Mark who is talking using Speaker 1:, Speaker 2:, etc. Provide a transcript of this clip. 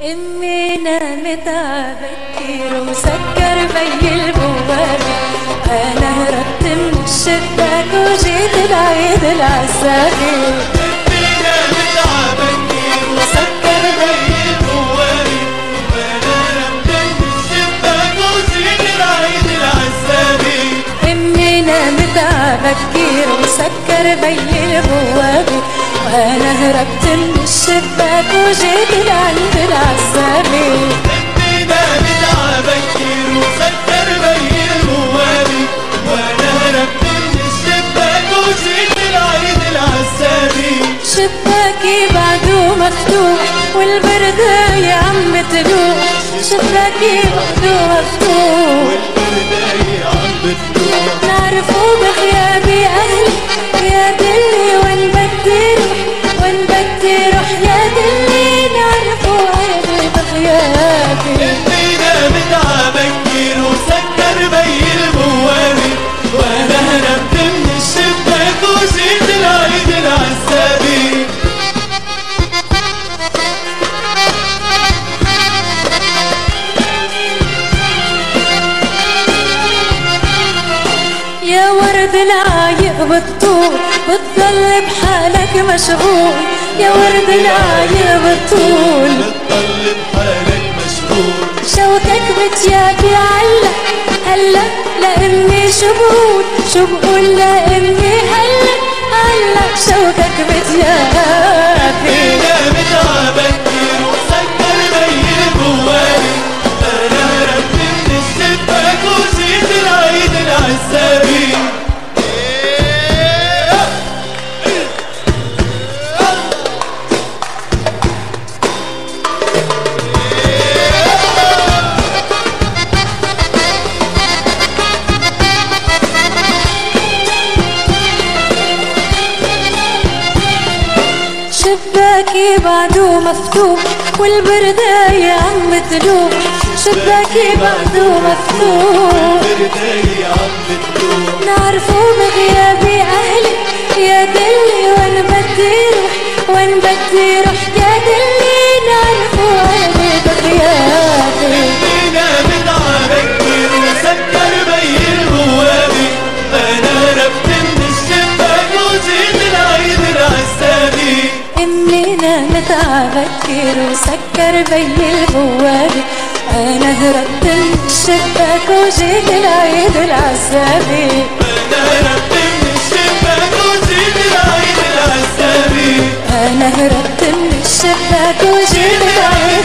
Speaker 1: امي نامت عبكر وسكر بي البواب، انا هربت من الشباك وجيت العيد العساكر.
Speaker 2: امي نامت عبكر وسكر بي البواب، وانا هربت من الشباك وجيت العيد العساكر.
Speaker 1: امي نامت عبكر وسكر بي البواب، وانا هربت من الشباك وجيت العيد العساكر.
Speaker 2: امي نامت عبكر وسكر بي البواب، وانا هربت من الشباك وجيت العيد العساكر.
Speaker 1: شباكي بعده مفتوح والبرداية عم تلوح، شباكي بعده مفتوح
Speaker 2: والبرداية عم بتلوح.
Speaker 1: نعرفه بغيابي أهلي يا دلي، وين بدي روح وين بدي روح يا دلي، نعرفه أهلي بغيابي.
Speaker 2: امي نامت عبكر وسكر بي البواب، وانا هربت من الشباك وجيت العيد العساكر.
Speaker 1: يا ورد العايق بالطول بتضل بحالك مشغول، يا ورد العايق بالطول
Speaker 2: بتضل بحالك مشغول.
Speaker 1: شوكك بتيابي علق هلا لأمي شبول، شبول لأمي هلا شوكك بتيابي.
Speaker 2: نامت عبكر وسكر بي البواب، انا هربت من الشباك وجيت العيد العساكر.
Speaker 1: شباكي بعده مفتوح والبرداية عم تلوح، شباكي بعده مفتوح
Speaker 2: والبرداية عم بتلوح.
Speaker 1: نعرفه بغيابي أهلي يا دلي، وين بدي روح وين بدي روح يا دلي، نعرفه أهلي بغيابي.
Speaker 2: امي نامت عبكر وسكر بي البواب، انا هربت من الشباك وجيت العيد العساكر.
Speaker 1: امي نامت عبكر وسكر بي البواب، انا هربت من الشباك وجيت العيد العساكر.
Speaker 2: انا هربت من الشباك وجيت العيد العساكر.
Speaker 1: انا هربت من الشباك وجيت العيد